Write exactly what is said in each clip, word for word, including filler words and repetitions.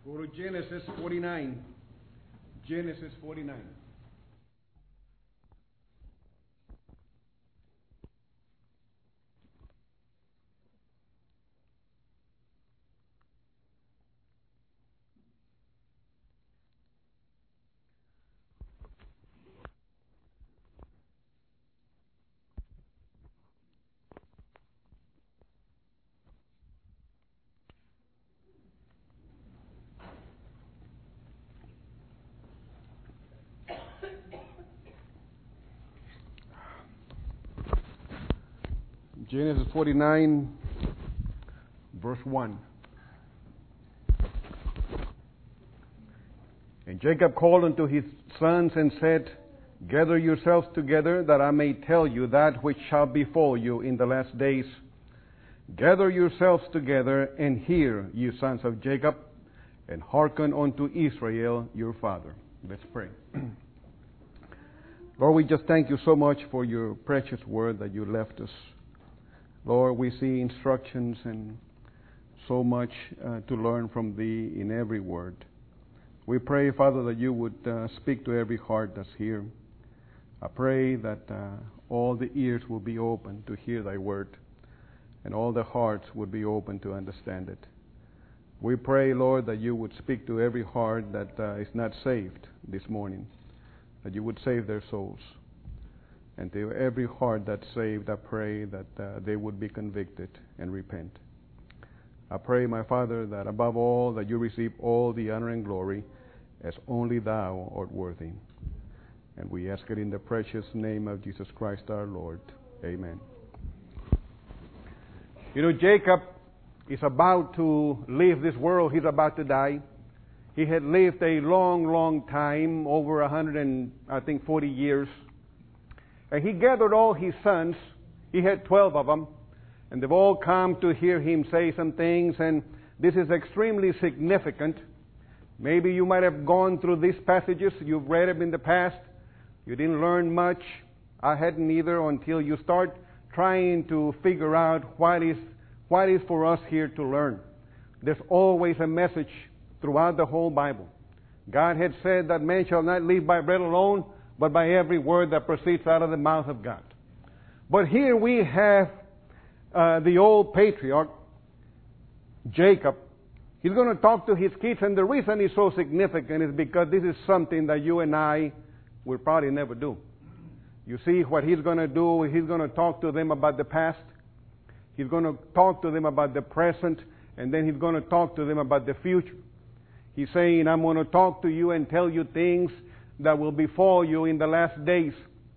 Go to Genesis forty-nine. Genesis forty-nine. Genesis forty-nine, verse one. And Jacob called unto his sons and said, Gather yourselves together, that I may tell you that which shall befall you in the last days. Gather yourselves together, and hear, you sons of Jacob, and hearken unto Israel your father. Let's pray. Lord, we just thank you so much for your precious word that you left us. Lord, we see instructions and so much uh, to learn from Thee in every word. We pray, Father, that you would uh, speak to every heart that's here. I pray that uh, all the ears will be open to hear Thy word, and all the hearts would be open to understand it. We pray, Lord, that you would speak to every heart that uh, is not saved this morning, that you would save their souls. And to every heart that's saved, I pray that uh, they would be convicted and repent. I pray, my Father, that above all, that you receive all the honor and glory, as only Thou art worthy. And we ask it in the precious name of Jesus Christ our Lord. Amen. You know, Jacob is about to leave this world. He's about to die. He had lived a long, long time, over a hundred and, I think, forty years. And he gathered all his sons. He had twelve of them. And they've all come to hear him say some things. And this is extremely significant. Maybe you might have gone through these passages. You've read them in the past. You didn't learn much. I hadn't either, until you start trying to figure out what is, what is for us here to learn. There's always a message throughout the whole Bible. God had said that man shall not live by bread alone, but by every word that proceeds out of the mouth of God. But here we have uh, the old patriarch, Jacob. He's going to talk to his kids, and the reason it's so significant is because this is something that you and I will probably never do. You see, what he's going to do, he's going to talk to them about the past. He's going to talk to them about the present, and then he's going to talk to them about the future. He's saying, I'm going to talk to you and tell you things that will befall you in the last days.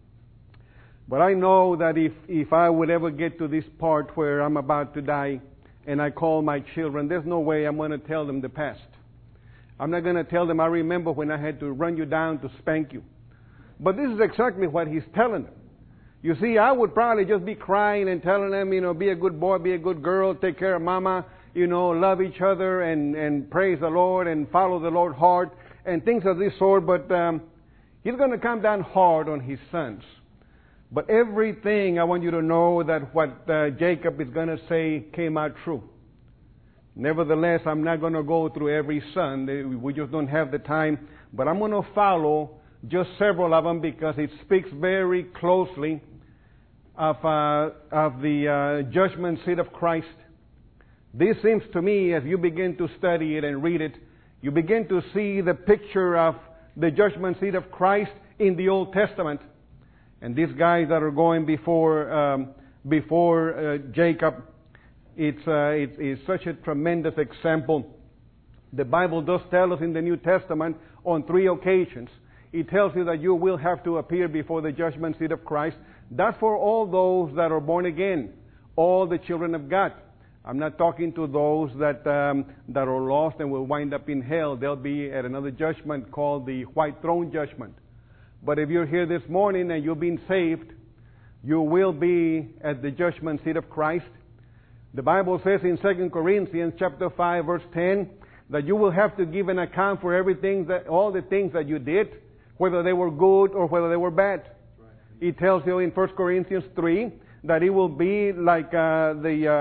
But I know that if, if I would ever get to this part where I'm about to die and I call my children, there's no way I'm going to tell them the past. I'm not going to tell them, I remember when I had to run you down to spank you. But this is exactly what he's telling them. You see, I would probably just be crying and telling them, you know, be a good boy, be a good girl, take care of mama, you know, love each other and, and praise the Lord and follow the Lord hard and things of this sort. But um, he's going to come down hard on his sons. But everything, I want you to know that what uh, Jacob is going to say came out true. Nevertheless, I'm not going to go through every son. We just don't have the time. But I'm going to follow just several of them because it speaks very closely of, uh, of the uh, judgment seat of Christ. This seems to me, as you begin to study it and read it, you begin to see the picture of the judgment seat of Christ in the Old Testament. And these guys that are going before um, before uh, Jacob, it's, uh, it's, it's such a tremendous example. The Bible does tell us in the New Testament on three occasions. It tells you that you will have to appear before the judgment seat of Christ. That's for all those that are born again, all the children of God. I'm not talking to those that um, that are lost and will wind up in hell. They'll be at another judgment called the White Throne Judgment. But if you're here this morning and you've been saved, you will be at the judgment seat of Christ. The Bible says in Second Corinthians chapter five, verse ten, that you will have to give an account for everything, that all the things that you did, whether they were good or whether they were bad. Right. It tells you in First Corinthians three that it will be like uh, the um,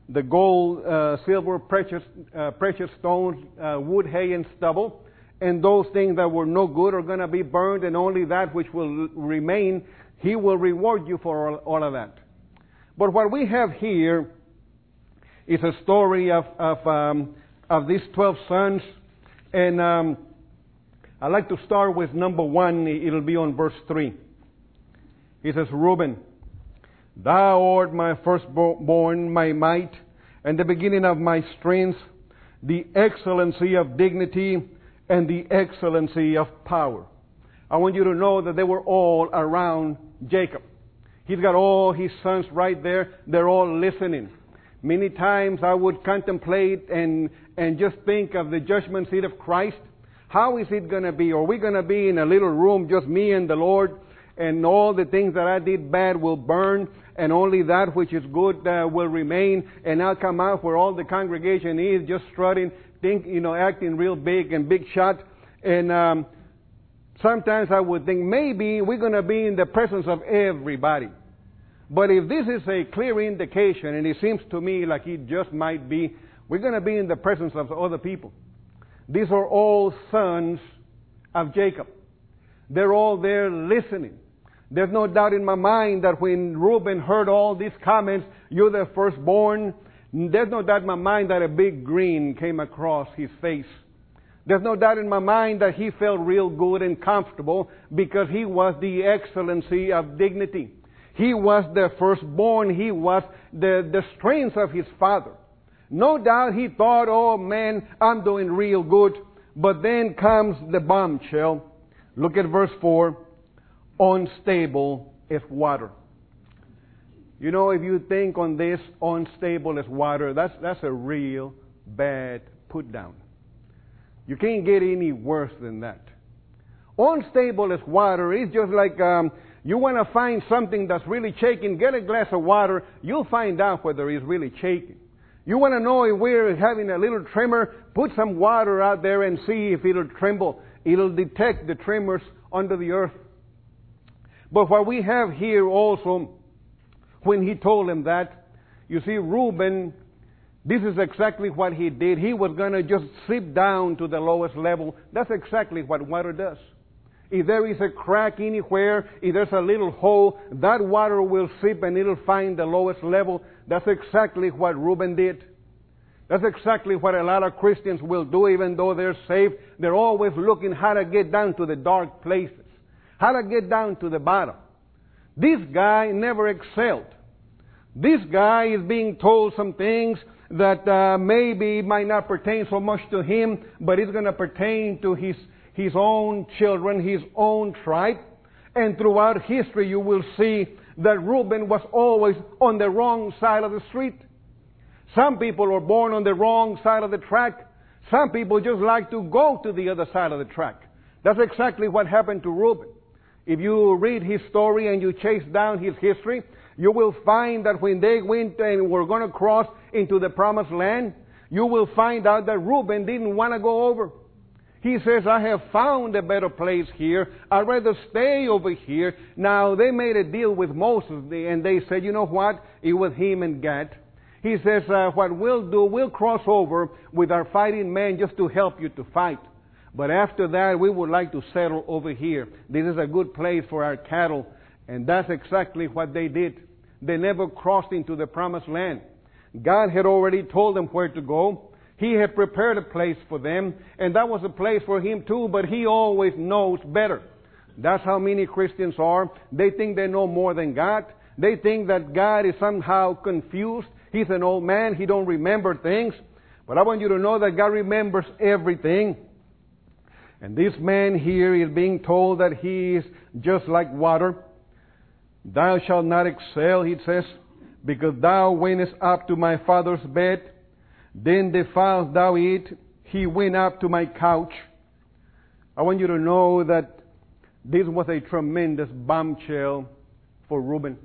the gold, uh, silver, precious, uh, precious stones, uh, wood, hay, and stubble. And those things that were no good are going to be burned, and only that which will remain, He will reward you for all, all of that. But what we have here is a story of of, um, of these twelve sons, and um, I'd like to start with number one. It'll be on verse three. He says, Reuben, thou art my firstborn, my might, and the beginning of my strength, the excellency of dignity, and the excellency of power. I want you to know that they were all around Jacob. He's got all his sons right there. They're all listening. Many times I would contemplate and, and just think of the judgment seat of Christ. How is it going to be? Are we going to be in a little room, just me and the Lord, and all the things that I did bad will burn, and only that which is good uh, will remain, and I'll come out where all the congregation is just strutting, think, you know, acting real big and big shot. And um, sometimes I would think maybe we're going to be in the presence of everybody. But if this is a clear indication, and it seems to me like it just might be, we're going to be in the presence of other people. These are all sons of Jacob. They're all there listening. There's no doubt in my mind that when Reuben heard all these comments, you're the firstborn, there's no doubt in my mind that a big grin came across his face. There's no doubt in my mind that he felt real good and comfortable because he was the excellency of dignity. He was the firstborn. He was the, the strength of his father. No doubt he thought, oh man, I'm doing real good. But then comes the bombshell. Look at verse four. Unstable as water. You know, if you think on this, unstable as water, that's, that's a real bad put down. You can't get any worse than that. Unstable as water is just like um, you want to find something that's really shaking, get a glass of water, you'll find out whether it's really shaking. You want to know if we're having a little tremor, put some water out there and see if it'll tremble. It'll detect the tremors under the earth. But what we have here also, when he told him that, you see, Reuben, this is exactly what he did. He was going to just slip down to the lowest level. That's exactly what water does. If there is a crack anywhere, if there's a little hole, that water will seep and it'll find the lowest level. That's exactly what Reuben did. That's exactly what a lot of Christians will do, even though they're saved. They're always looking how to get down to the dark places, how to get down to the bottom. This guy never excelled. This guy is being told some things that uh, maybe might not pertain so much to him, but it's going to pertain to his his own children, his own tribe. And throughout history you will see that Reuben was always on the wrong side of the street. Some people are born on the wrong side of the track. Some people just like to go to the other side of the track. That's exactly what happened to Reuben. If you read his story and you chase down his history, you will find that when they went and were going to cross into the promised land, you will find out that Reuben didn't want to go over. He says, I have found a better place here. I'd rather stay over here. Now, they made a deal with Moses, and they said, you know what? It was him and Gad. He says, uh, what we'll do, we'll cross over with our fighting men just to help you to fight. But after that, we would like to settle over here. This is a good place for our cattle. And that's exactly what they did. They never crossed into the promised land. God had already told them where to go. He had prepared a place for them, and that was a place for him too, but he always knows better. That's how many Christians are. They think they know more than God. They think that God is somehow confused. He's an old man. He don't remember things. But I want you to know that God remembers everything. And this man here is being told that he is just like water. Thou shalt not excel, he says, because thou wentest up to my father's bed. Then defiled thou it. He went up to my couch. I want you to know that this was a tremendous bombshell for Reuben.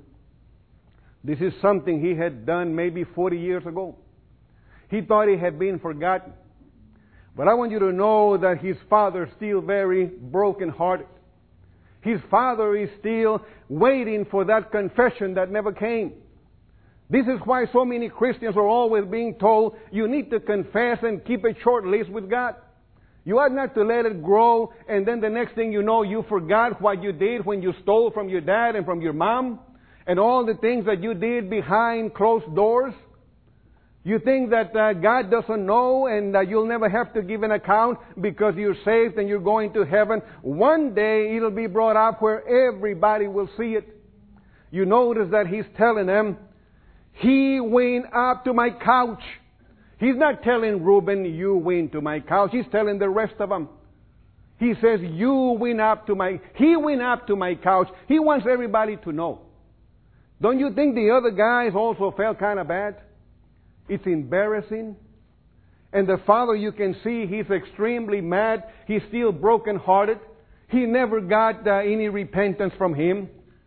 This is something he had done maybe forty years ago. He thought he had been forgotten. But I want you to know that his father is still very broken-hearted. His father is still waiting for that confession that never came. This is why so many Christians are always being told, you need to confess and keep a short list with God. You ought not to let it grow, and then the next thing you know, you forgot what you did when you stole from your dad and from your mom, and all the things that you did behind closed doors. You think that uh, God doesn't know and that you'll never have to give an account because you're saved and you're going to heaven. One day it'll be brought up where everybody will see it. You notice that he's telling them, he went up to my couch. He's not telling Reuben, you went to my couch. He's telling the rest of them. He says, you went up to my, he went up to my couch. He wants everybody to know. Don't you think the other guys also felt kind of bad? It's embarrassing. And the father, you can see, he's extremely mad. He's still brokenhearted. He never got uh, any repentance from him.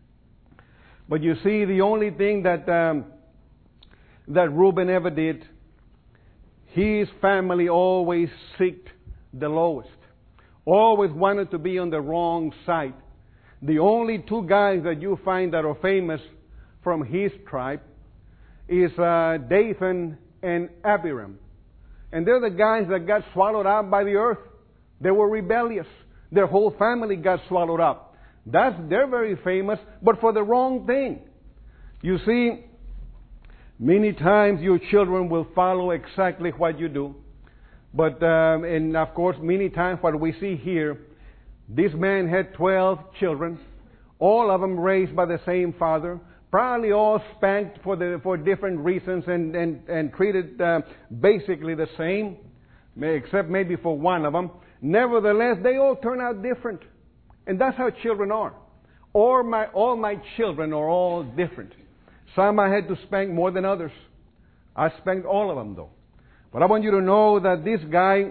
But you see, the only thing that um, that Reuben ever did, his family always seeked the lowest. Always wanted to be on the wrong side. The only two guys that you find that are famous from his tribe is uh, Dathan and Abiram. And they're the guys that got swallowed up by the earth. They were rebellious. Their whole family got swallowed up. That's, they're very famous, but for the wrong thing. You see, many times your children will follow exactly what you do. But, um, and of course, many times what we see here, this man had twelve children, all of them raised by the same father, probably all spanked for the for different reasons and, and, and treated uh, basically the same, except maybe for one of them. Nevertheless, they all turn out different. And that's how children are. All my, all my children are all different. Some I had to spank more than others. I spanked all of them, though. But I want you to know that this guy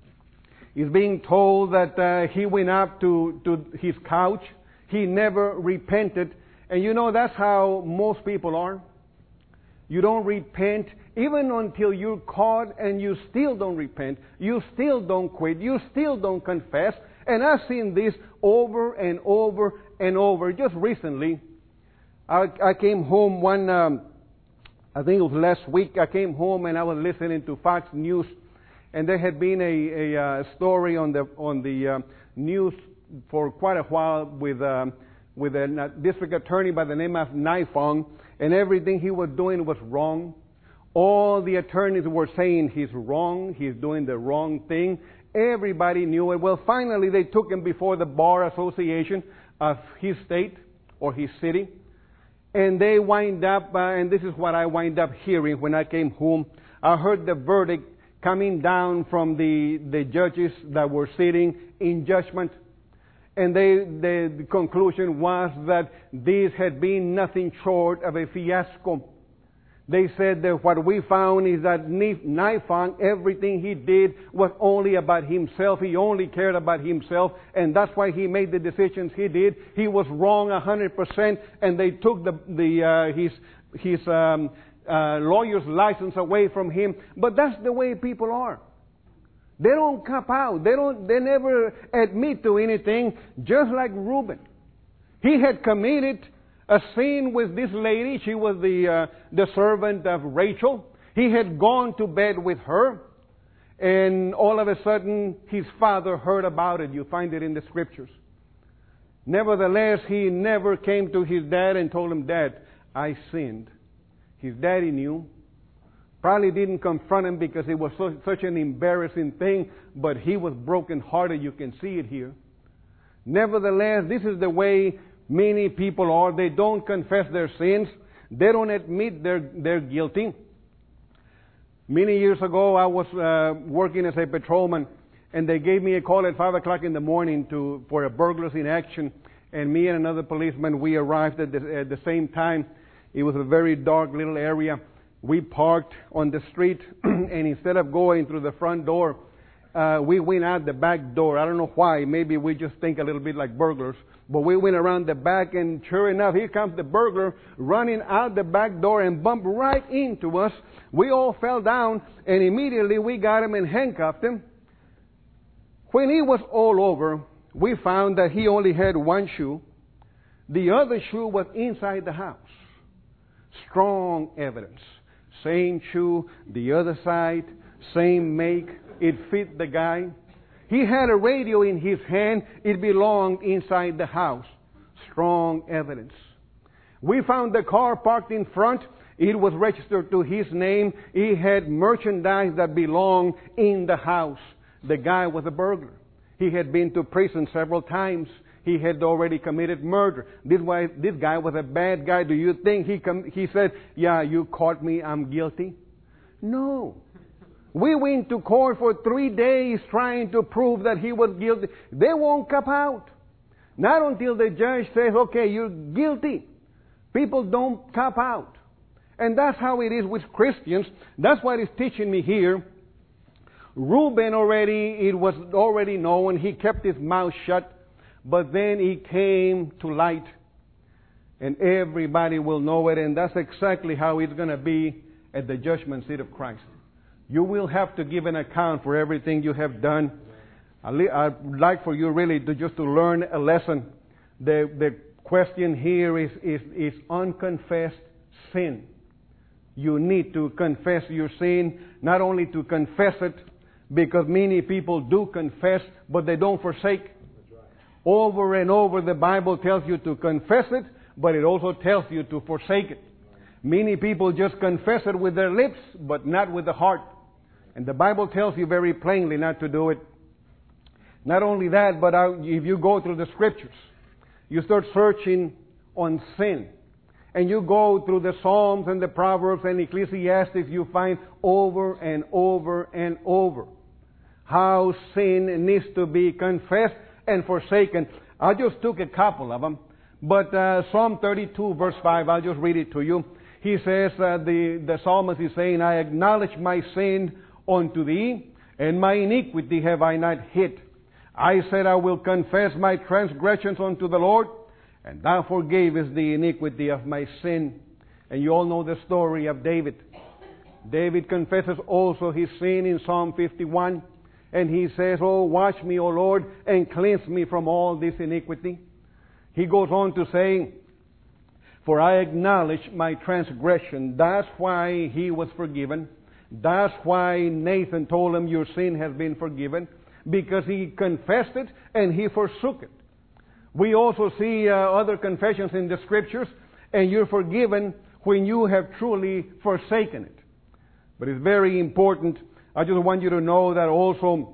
is being told that uh, he went up to, to his couch. He never repented. And you know, that's how most people are. You don't repent even until you're caught, and you still don't repent. You still don't quit. You still don't confess. And I've seen this over and over and over. Just recently, I, I came home one, um, I think it was last week, I came home and I was listening to Fox News, and there had been a, a uh, story on the on the uh, news for quite a while with um, with a district attorney by the name of Nifong, and everything he was doing was wrong. All the attorneys were saying he's wrong, he's doing the wrong thing. Everybody knew it. Well, finally they took him before the Bar Association of his state or his city. And they wind up, uh, and this is what I wind up hearing when I came home. I heard the verdict coming down from the, the judges that were sitting in judgment. And they, the, the conclusion was that this had been nothing short of a fiasco. They said that what we found is that Nifong, everything he did was only about himself. He only cared about himself, and that's why he made the decisions he did. He was wrong a hundred percent, and they took the, the uh, his his um, uh, lawyer's license away from him. But that's the way people are. They don't cop out. They don't. They never admit to anything. Just like Reuben, he had committed a sin with this lady. She was the uh, the servant of Rachel. He had gone to bed with her, and all of a sudden his father heard about it. You find it in the scriptures. Nevertheless, he never came to his dad and told him, "Dad, I sinned." His daddy knew. Probably didn't confront him because it was so, such an embarrassing thing, but he was brokenhearted. You can see it here. Nevertheless, this is the way many people are. They don't confess their sins. They don't admit they're, they're guilty. Many years ago, I was uh, working as a patrolman, and they gave me a call at five o'clock in the morning to for a burglars in action. And me and another policeman, we arrived at the, at the same time. It was a very dark little area. We parked on the street, and instead of going through the front door, uh, we went out the back door. I don't know why. Maybe we just think a little bit like burglars. But we went around the back, and sure enough, here comes the burglar running out the back door and bumped right into us. We all fell down, and immediately we got him and handcuffed him. When he was all over, we found that he only had one shoe. The other shoe was inside the house. Strong evidence. Same shoe, the other side, same make. It fit the guy. He had a radio in his hand. It belonged inside the house. Strong evidence. We found the car parked in front. It was registered to his name. He had merchandise that belonged in the house. The guy was a burglar. He had been to prison several times. He had already committed murder. This, way, this guy was a bad guy. Do you think he com- he said, yeah, you caught me, I'm guilty? No. We went to court for three days trying to prove that he was guilty. They won't come out. Not until the judge says, okay, you're guilty. People don't cop out. And that's how it is with Christians. That's what it's teaching me here. Reuben already, it was already known. He kept his mouth shut. But then he came to light. And everybody will know it. And that's exactly how it's going to be at the judgment seat of Christ. You will have to give an account for everything you have done. I'd like for you really to just to learn a lesson. The, the question here is, is, is unconfessed sin. You need to confess your sin, not only to confess it, because many people do confess, but they don't forsake. Over and over the Bible tells you to confess it, but it also tells you to forsake it. Many people just confess it with their lips, but not with the heart. And the Bible tells you very plainly not to do it. Not only that, but if you go through the Scriptures, you start searching on sin. And you go through the Psalms and the Proverbs and Ecclesiastes, you find over and over and over how sin needs to be confessed and forsaken. I just took a couple of them. But uh, Psalm thirty-two, verse five, I'll just read it to you. He says, uh, the, the psalmist is saying, I acknowledge my sin unto thee, and my iniquity have I not hid. I said, I will confess my transgressions unto the Lord, and thou forgavest the iniquity of my sin. And you all know the story of David. David confesses also his sin in Psalm fifty-one. And he says, oh, wash me, O Lord, and cleanse me from all this iniquity. He goes on to say, for I acknowledge my transgression. That's why he was forgiven. That's why Nathan told him, your sin has been forgiven. Because he confessed it and he forsook it. We also see uh, other confessions in the Scriptures, and you're forgiven when you have truly forsaken it. But it's very important. I just want you to know that also,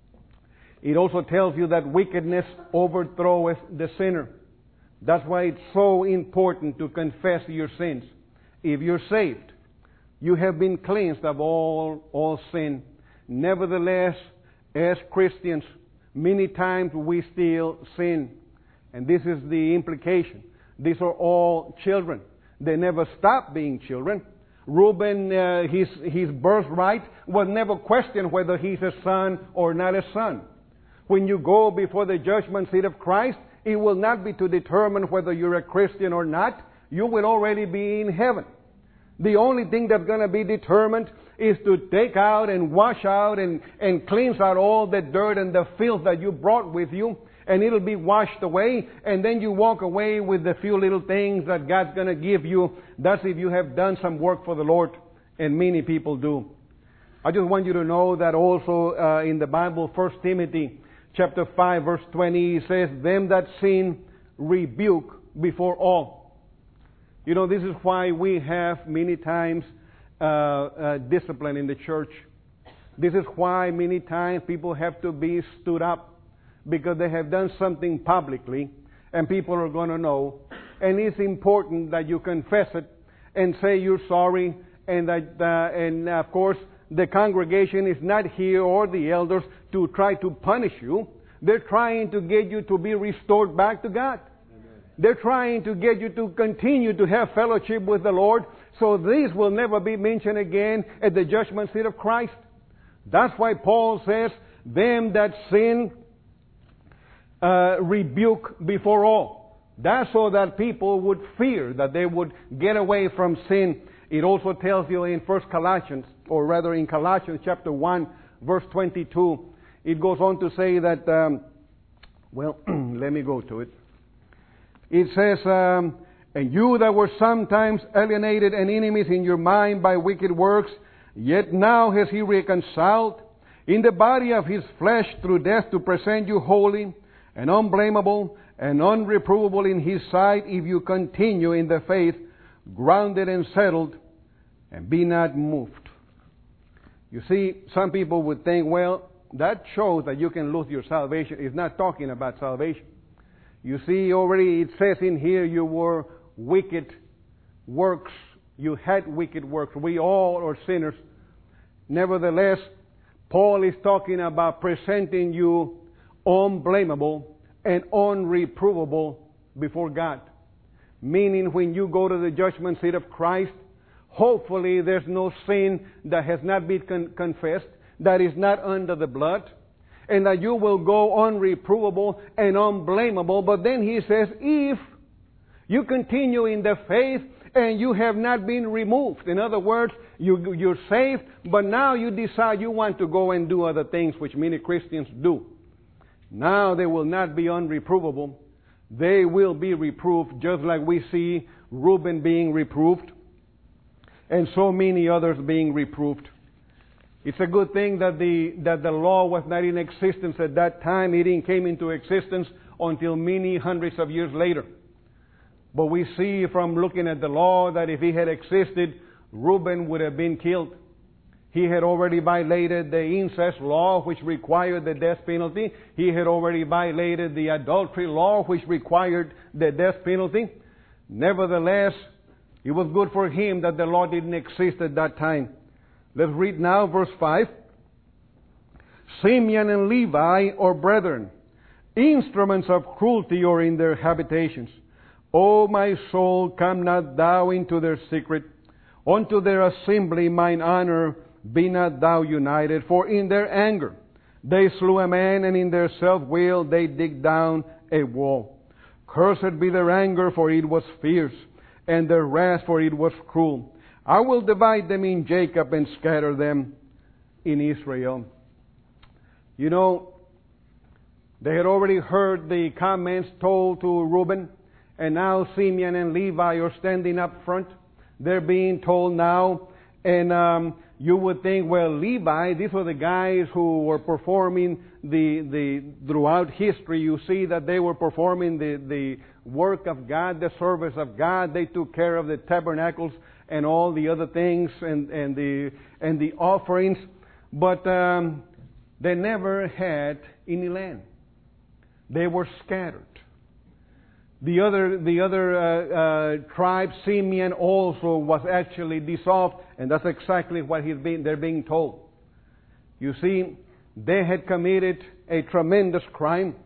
it also tells you that wickedness overthroweth the sinner. That's why it's so important to confess your sins. If you're saved, you have been cleansed of all, all sin. Nevertheless, as Christians, many times we still sin. And this is the implication. These are all children. They never stop being children. Reuben, uh, his, his birthright was never questioned whether he's a son or not a son. When you go before the judgment seat of Christ, it will not be to determine whether you're a Christian or not. You will already be in heaven. The only thing that's going to be determined is to take out and wash out and, and cleanse out all the dirt and the filth that you brought with you. And it'll be washed away. And then you walk away with the few little things that God's going to give you. That's if you have done some work for the Lord. And many people do. I just want you to know that also uh, in the Bible, First Timothy chapter five, verse twenty, it says, them that sin rebuke before all. You know, this is why we have many times uh, uh, discipline in the church. This is why many times people have to be stood up because they have done something publicly and people are going to know. And it's important that you confess it and say you're sorry. And that, uh, and of course, the congregation is not here or the elders to try to punish you. They're trying to get you to be restored back to God. They're trying to get you to continue to have fellowship with the Lord, so this will never be mentioned again at the judgment seat of Christ. That's why Paul says, them that sin uh, rebuke before all. That's so that people would fear, that they would get away from sin. It also tells you in First Colossians, or rather in Colossians chapter one, verse twenty-two, it goes on to say that, um, well, let me go to it. It says, um, And you that were sometimes alienated and enemies in your mind by wicked works, yet now has he reconciled in the body of his flesh through death to present you holy and unblameable and unreprovable in his sight, if you continue in the faith, grounded and settled, and be not moved. You see, some people would think, well, that shows that you can lose your salvation. It's not talking about salvation. You see, already it says in here, you were wicked works. You had wicked works. We all are sinners. Nevertheless, Paul is talking about presenting you unblameable and unreprovable before God. Meaning when you go to the judgment seat of Christ, hopefully there's no sin that has not been con- confessed, that is not under the blood, and that you will go unreprovable and unblameable. But then he says, if you continue in the faith and you have not been removed. In other words, you, you're saved, but now you decide you want to go and do other things, which many Christians do. Now they will not be unreprovable. They will be reproved, just like we see Reuben being reproved and so many others being reproved. It's a good thing that the that the law was not in existence at that time. It didn't came into existence until many hundreds of years later. But we see from looking at the law that if he had existed, Reuben would have been killed. He had already violated the incest law, which required the death penalty. He had already violated the adultery law, which required the death penalty. Nevertheless, it was good for him that the law didn't exist at that time. Let's read now verse five. Simeon and Levi are brethren, instruments of cruelty are in their habitations. O my soul, come not thou into their secret. Unto their assembly mine honor be not thou united. For in their anger they slew a man, and in their self-will they dig down a wall. Cursed be their anger, for it was fierce, and their wrath, for it was cruel. I will divide them in Jacob and scatter them in Israel. You know, they had already heard the comments told to Reuben, and now Simeon and Levi are standing up front. They're being told now, and um, you would think, well, Levi, these were the guys who were performing the the throughout history. You see that they were performing the the work of God, the service of God. They took care of the tabernacles and all the other things, and and the and the offerings, but um, they never had any land. They were scattered. The other, the other uh, uh, tribe, Simeon, also was actually dissolved, and that's exactly what he's being, they're being told. You see, they had committed a tremendous crime.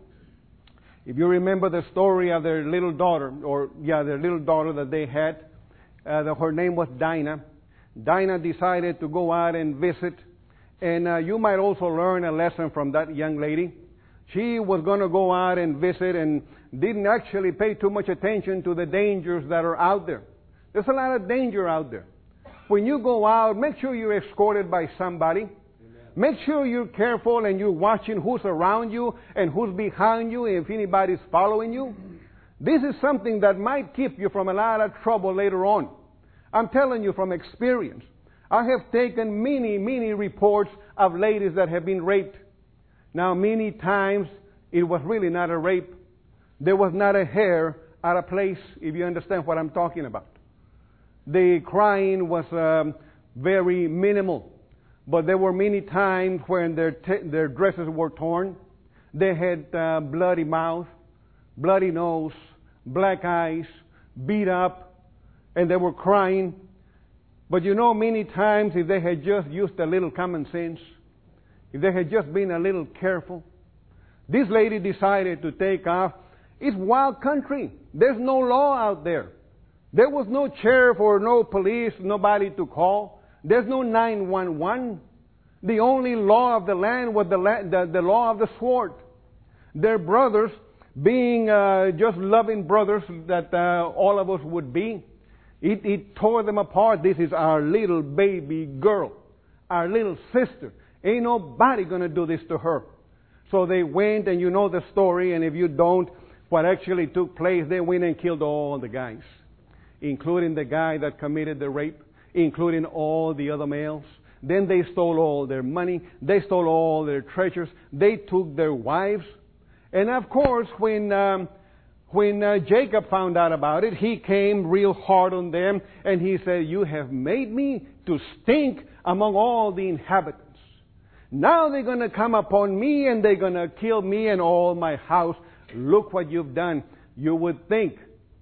If you remember the story of their little daughter, or yeah, their little daughter that they had, uh, the, her name was Dinah. Dinah decided to go out and visit, and uh, you might also learn a lesson from that young lady. She was going to go out and visit and didn't actually pay too much attention to the dangers that are out there. There's a lot of danger out there. When you go out, make sure you're escorted by somebody. Amen. Make sure you're careful and you're watching who's around you and who's behind you, if anybody's following you. This is something that might keep you from a lot of trouble later on. I'm telling you from experience. I have taken many, many reports of ladies that have been raped. Now, many times, it was really not a rape. There was not a hair out of place, if you understand what I'm talking about. The crying was um, very minimal. But there were many times when their, t- their dresses were torn. They had uh, bloody mouth, bloody nose, black eyes, beat up, and they were crying. But you know, many times, if they had just used a little common sense, if they had just been a little careful, this lady decided to take off. It's wild country. There's no law out there. There was no sheriff or no police, nobody to call. There's no nine one one. The only law of the land was the, la- the, the law of the sword. Their brothers, being uh, just loving brothers that uh, all of us would be, it, it tore them apart. This is our little baby girl, our little sister. Ain't nobody going to do this to her. So they went, and you know the story, and if you don't, what actually took place, they went and killed all the guys. including the guy that committed the rape, including all the other males. Then they stole all their money. They stole all their treasures. They took their wives. And of course, when um, when uh, Jacob found out about it, he came real hard on them, and he said, "You have made me to stink among all the inhabitants. Now they're going to come upon me, and they're going to kill me and all my house. Look what you've done." You would think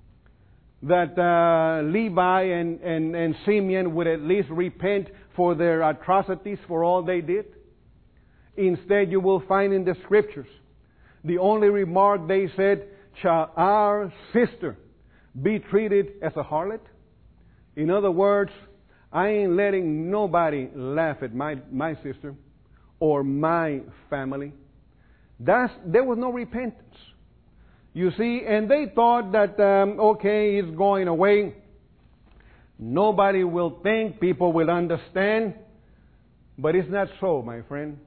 that uh, Levi and, and, and Simeon would at least repent for their atrocities, for all they did. Instead, you will find in the Scriptures, the only remark they said, "Shall our sister be treated as a harlot?" In other words, I ain't letting nobody laugh at my, my sister or my family. That's, there was no repentance. You see, and they thought that, um, okay, it's going away. Nobody will think, people will understand. But it's not so, my friend.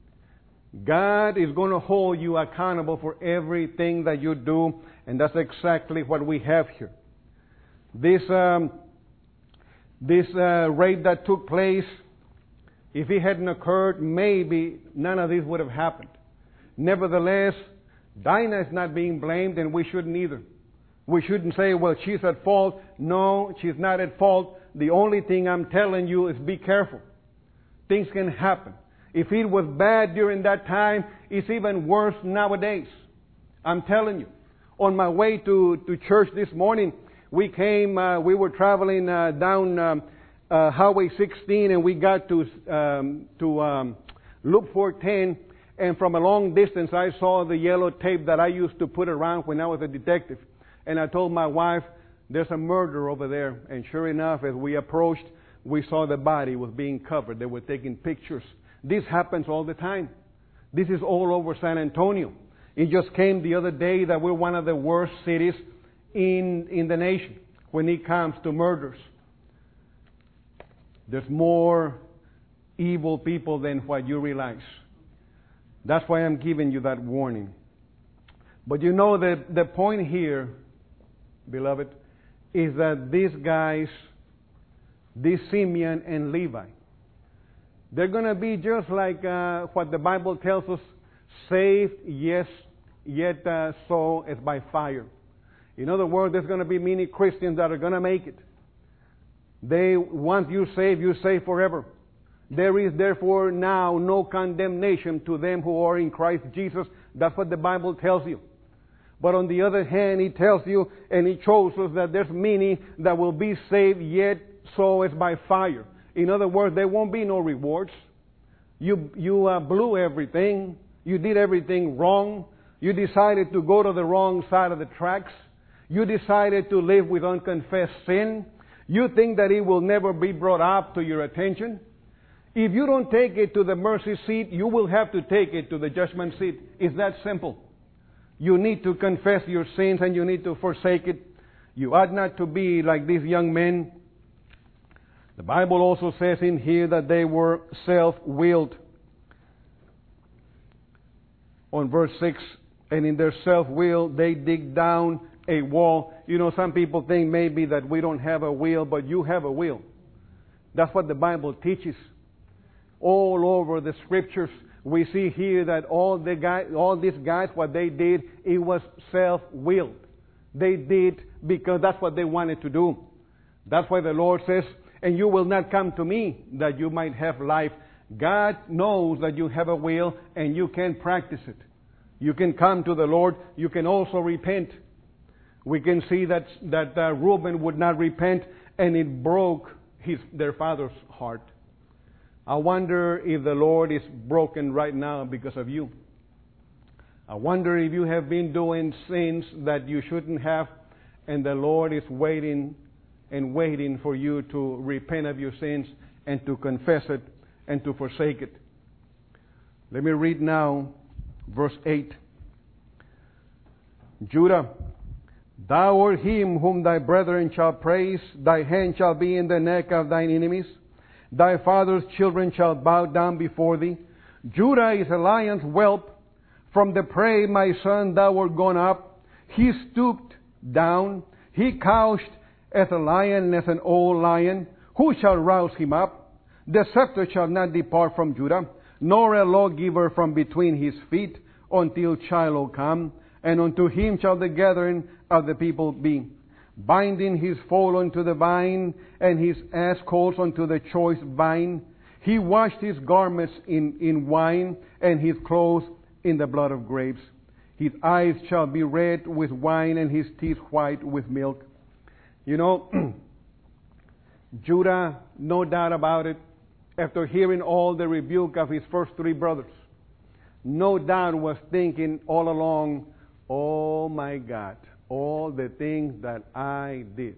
God is going to hold you accountable for everything that you do, and that's exactly what we have here. This um, this uh, rape that took place, if it hadn't occurred, maybe none of this would have happened. Nevertheless, Dinah is not being blamed, and we shouldn't either. We shouldn't say, well, she's at fault. No, she's not at fault. The only thing I'm telling you is be careful. Things can happen. If it was bad during that time, it's even worse nowadays. I'm telling you. On my way to, to church this morning, we came, uh, we were traveling uh, down um, uh, Highway sixteen, and we got to, um, to um, Loop four ten. And from a long distance, I saw the yellow tape that I used to put around when I was a detective. And I told my wife, there's a murder over there. And sure enough, as we approached, we saw the body was being covered. They were taking pictures. This happens all the time. This is all over San Antonio. It just came the other day that we're one of the worst cities in, in the nation when it comes to murders. There's more evil people than what you realize. That's why I'm giving you that warning. But you know, the, the point here, beloved, is that these guys, this Simeon and Levi, they're going to be just like uh, what the Bible tells us, saved, yes, yet uh, so as by fire. In other words, there's going to be many Christians that are going to make it. They, once you save, you save forever. There is therefore now no condemnation to them who are in Christ Jesus. That's what the Bible tells you. But on the other hand, it tells you, and it shows us that there's many that will be saved, yet so as by fire. In other words, there won't be no rewards. You, you uh, blew everything. You did everything wrong. You decided to go to the wrong side of the tracks. You decided to live with unconfessed sin. You think that it will never be brought up to your attention. If you don't take it to the mercy seat, you will have to take it to the judgment seat. It's that simple. You need to confess your sins and you need to forsake it. You ought not to be like these young men. The Bible also says in here that they were self-willed. On verse six, and in their self-will they dig down a wall. You know, some people think maybe that we don't have a will, but you have a will. That's what the Bible teaches. All over the Scriptures, we see here that all the guys, all these guys, what they did, it was self-willed. They did because that's what they wanted to do. That's why the Lord says, and you will not come to me that you might have life. God knows that you have a will and you can practice it. You can come to the Lord. You can also repent. We can see that that uh, Reuben would not repent, and it broke his their father's heart. I wonder if the Lord is broken right now because of you. I wonder if you have been doing sins that you shouldn't have, and the Lord is waiting and waiting for you to repent of your sins and to confess it and to forsake it. Let me read now verse eight. Judah, thou art him whom thy brethren shall praise. Thy hand shall be in the neck of thine enemies. Thy father's children shall bow down before thee. Judah is a lion's whelp. From the prey, my son, thou art gone up. He stooped down. He couched as a lion, as an old lion. Who shall rouse him up? The scepter shall not depart from Judah, nor a lawgiver from between his feet, until Shiloh come, and unto him shall the gathering of the people be. Binding his foal unto the vine, and his ass colt unto the choice vine. He washed his garments in, in wine, and his clothes in the blood of grapes. His eyes shall be red with wine, and his teeth white with milk. You know, Judah, no doubt about it, after hearing all the rebuke of his first three brothers, no doubt was thinking all along, oh my God, all the things that I did.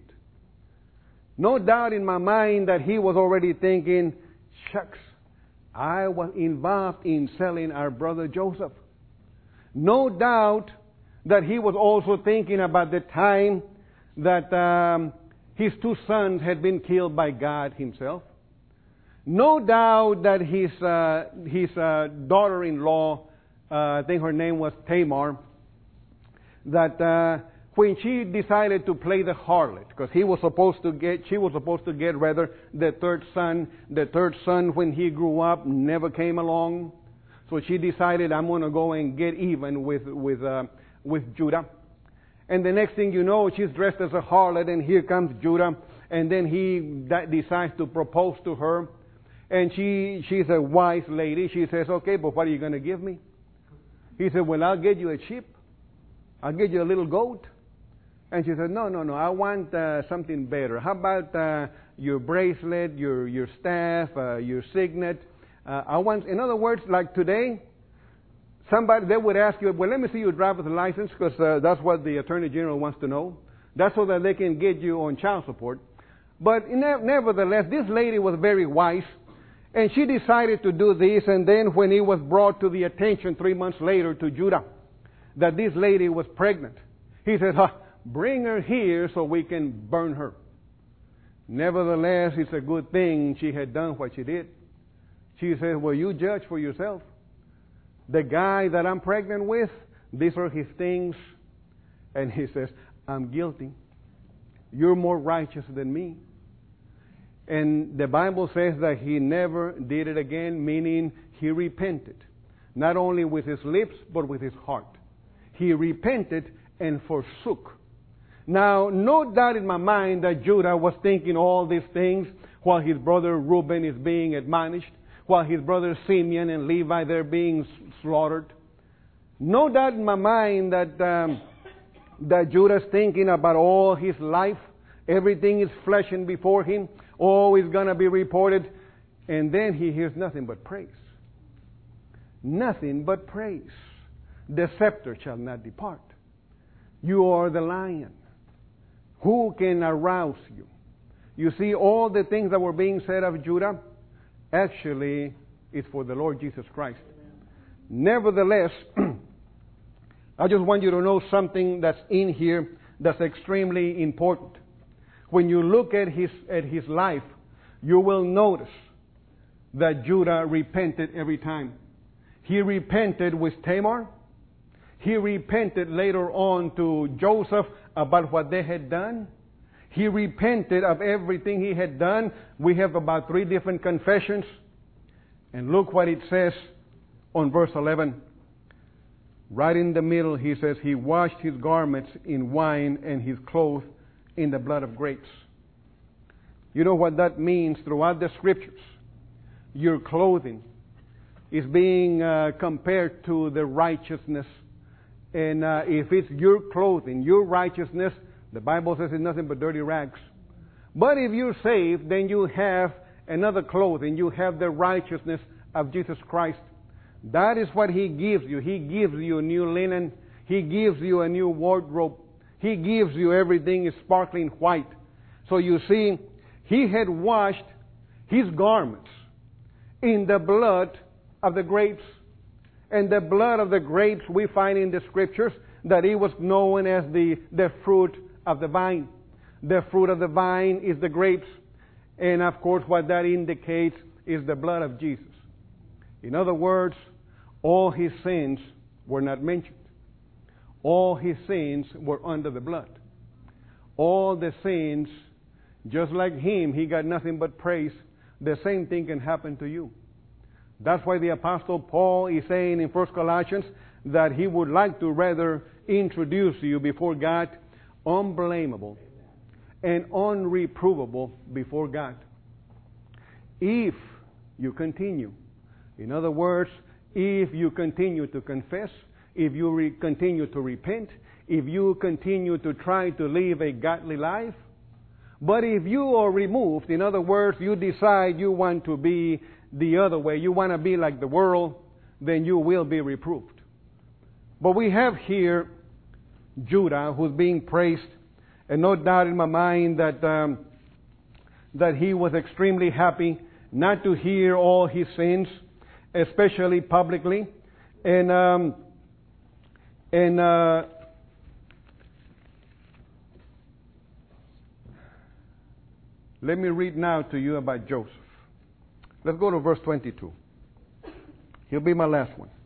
No doubt in my mind that he was already thinking, shucks, I was involved in selling our brother Joseph. No doubt that he was also thinking about the time that um, his two sons had been killed by God himself. No doubt that his uh, his uh, daughter-in-law, uh, I think her name was Tamar, that uh, when she decided to play the harlot, because he was supposed to get, she was supposed to get rather the third son. The third son, when he grew up, never came along. So she decided, I'm going to go and get even with with uh, with Judah. And the next thing you know, she's dressed as a harlot, and here comes Judah, and then he d- decides to propose to her. And she she's a wise lady. She says, okay, but what are you going to give me? He said, well, I'll get you a sheep. I'll get you a little goat. And she said, no, no, no, I want uh, something better. How about uh, your bracelet, your, your staff, uh, your signet? Uh, I want, in other words, like today, somebody, they would ask you, well, let me see your driver's license, because uh, that's what the Attorney General wants to know. That's so that they can get you on child support. But ne- nevertheless, this lady was very wise, and she decided to do this, and then when it was brought to the attention three months later to Judah, that this lady was pregnant, he said, huh, bring her here so we can burn her. Nevertheless, it's a good thing she had done what she did. She said, well, you judge for yourself. The guy that I'm pregnant with, these are his things. And he says, I'm guilty. You're more righteous than me. And the Bible says that he never did it again, meaning he repented. Not only with his lips, but with his heart. He repented and forsook. Now, no doubt in my mind that Judah was thinking all these things while his brother Reuben is being admonished, while his brother Simeon and Levi, they're being slaughtered. No doubt in my mind that um, that Judah's thinking about all his life. Everything is flashing before him. All is going to be reported. And then he hears nothing but praise. Nothing but praise. The scepter shall not depart. You are the lion. Who can arouse you? You see, all the things that were being said of Judah, actually, it's for the Lord Jesus Christ. Nevertheless, I just want you to know something that's in here that's extremely important. When you look at his at his life, you will notice that Judah repented every time. He repented with Tamar. He repented later on to Joseph about what they had done. He repented of everything he had done. We have about three different confessions. And look what it says on verse eleven. Right in the middle, he says, he washed his garments in wine and his clothes in the blood of grapes. You know what that means throughout the Scriptures? Your clothing is being uh, compared to the righteousness. And uh, if it's your clothing, your righteousness, the Bible says it's nothing but dirty rags. But if you're saved, then you have another clothing. You have the righteousness of Jesus Christ. That is what He gives you. He gives you a new linen. He gives you a new wardrobe. He gives you everything is sparkling white. So you see, He had washed His garments in the blood of the grapes. And the blood of the grapes we find in the Scriptures that it was known as the, the fruit of the vine. The fruit of the vine is the grapes. And of course what that indicates is the blood of Jesus. In other words, all His sins were not mentioned. All His sins were under the blood. all the sins, just like him, he got nothing but praise. The same thing can happen to you. That's why the Apostle Paul is saying in First Colossians that he would like to rather introduce you before God unblameable and unreprovable before God. If you continue. In other words, if you continue to confess, if you re- continue to repent, if you continue to try to live a godly life. But if you are removed, in other words, you decide you want to be the other way, you want to be like the world, then you will be reproved. But we have here Judah, who's being praised, and no doubt in my mind that um, that he was extremely happy not to hear all his sins, especially publicly, and um, and uh, let me read now to you about Joseph. Let's go to verse twenty-two. He'll be my last one.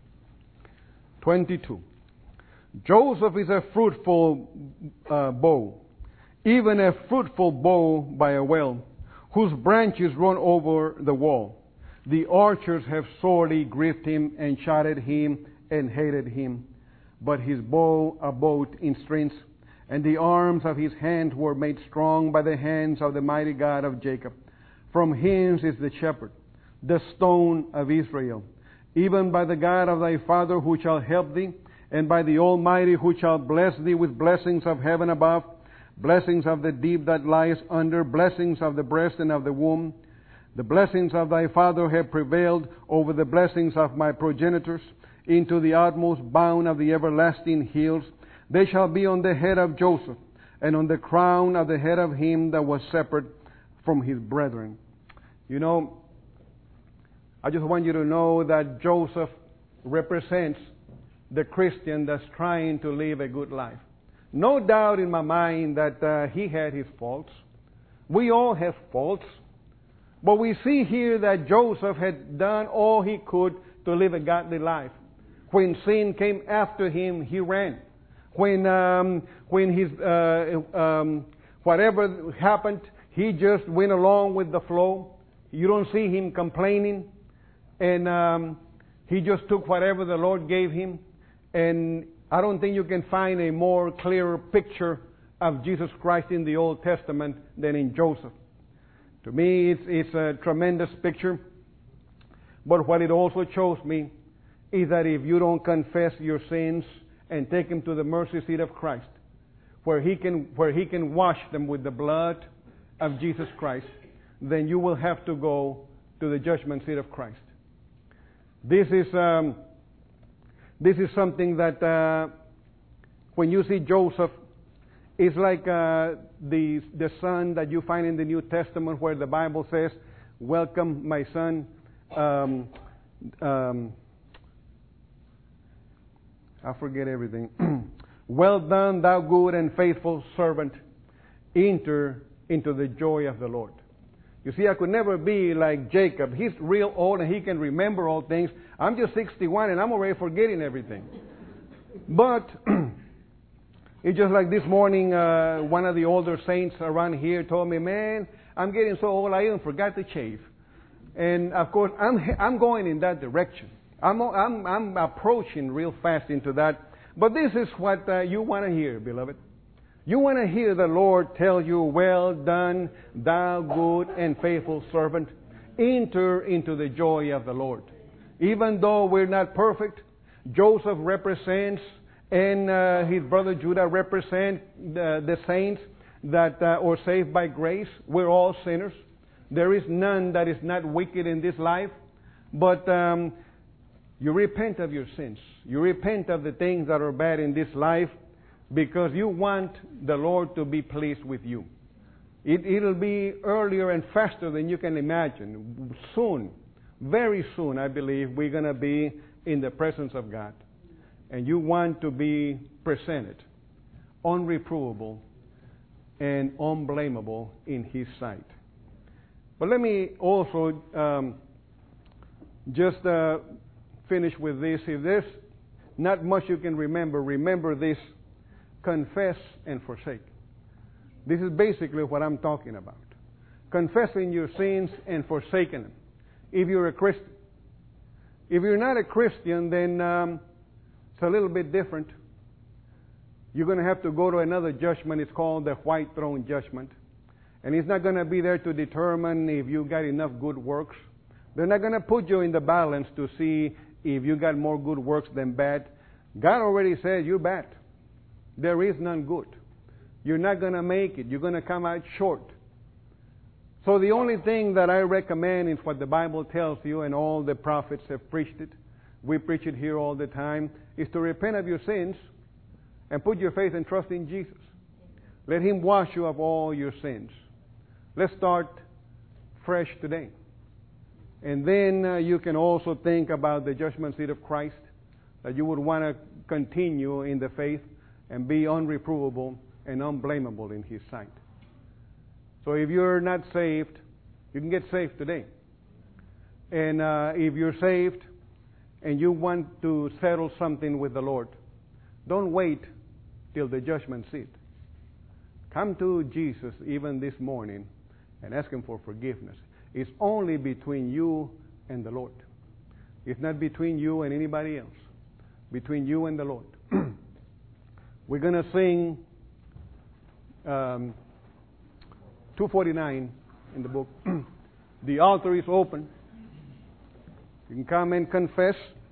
twenty-two. Joseph is a fruitful uh, bough, even a fruitful bough by a well, whose branches run over the wall. The archers have sorely grieved him and shot at him and hated him. But his bow abode in strength, and the arms of his hands were made strong by the hands of the mighty God of Jacob. From him is the shepherd, the stone of Israel, even by the God of thy father who shall help thee, and by the Almighty who shall bless thee with blessings of heaven above, blessings of the deep that lies under, blessings of the breast and of the womb. The blessings of thy father have prevailed over the blessings of my progenitors, into the utmost bound of the everlasting hills. They shall be on the head of Joseph, and on the crown of the head of him that was separate from his brethren. You know, I just want you to know that Joseph represents the Christian that's trying to live a good life. No doubt in my mind that uh, he had his faults. We all have faults. But we see here that Joseph had done all he could to live a godly life. When sin came after him, he ran. When um, when his uh, um, whatever happened, he just went along with the flow. You don't see him complaining, and um, he just took whatever the Lord gave him. And I don't think you can find a more clearer picture of Jesus Christ in the Old Testament than in Joseph. To me, it's, it's a tremendous picture. But what it also shows me is that if you don't confess your sins and take them to the mercy seat of Christ, where He can, where He can wash them with the blood of Jesus Christ, then you will have to go to the judgment seat of Christ. This is um, this is something that uh, when you see Joseph, it's like uh, the the son that you find in the New Testament, where the Bible says, "Welcome, my son." Um, um, I forget everything. Well done, thou good and faithful servant. Enter into the joy of the Lord. You see, I could never be like Jacob. He's real old and he can remember all things. I'm just sixty-one and I'm already forgetting everything. But it's just like this morning, uh, one of the older saints around here told me, "Man, I'm getting so old I even forgot to shave." And of course, I'm I'm going in that direction. I'm I'm I'm approaching real fast into that. But this is what uh, you want to hear, beloved. You want to hear the Lord tell you, "Well done, thou good and faithful servant. Enter into the joy of the Lord." Even though we're not perfect, Joseph represents and uh, his brother Judah represent the, the saints that uh, are saved by grace. We're all sinners. There is none that is not wicked in this life. But um, you repent of your sins. You repent of the things that are bad in this life, because you want the Lord to be pleased with you. It, it'll be earlier and faster than you can imagine. Soon, very soon, I believe, we're going to be in the presence of God. And you want to be presented unreprovable and unblameable in His sight. But let me also um, just uh, finish with this. If there's not much you can remember, remember this: confess and forsake. This is basically what I'm talking about. Confessing your sins and forsaking them, if you're a Christian. If you're not a Christian, then um, it's a little bit different. You're going to have to go to another judgment. It's called the white throne judgment. And it's not going to be there to determine if you got enough good works. They're not going to put you in the balance to see if you got more good works than bad. God already said you're bad. There is none good. You're not going to make it. You're going to come out short. So the only thing that I recommend is what the Bible tells you, and all the prophets have preached it. We preach it here all the time, is to repent of your sins and put your faith and trust in Jesus. Let Him wash you of all your sins. Let's start fresh today. And then uh, you can also think about the judgment seat of Christ, that you would want to continue in the faith and be unreprovable and unblameable in His sight. So if you're not saved, you can get saved today. And uh, if you're saved and you want to settle something with the Lord, don't wait till the judgment seat. Come to Jesus even this morning and ask Him for forgiveness. It's only between you and the Lord. It's not between you and anybody else. Between you and the Lord. We're going to sing um, two forty-nine in the book. The altar is open. You can come and confess.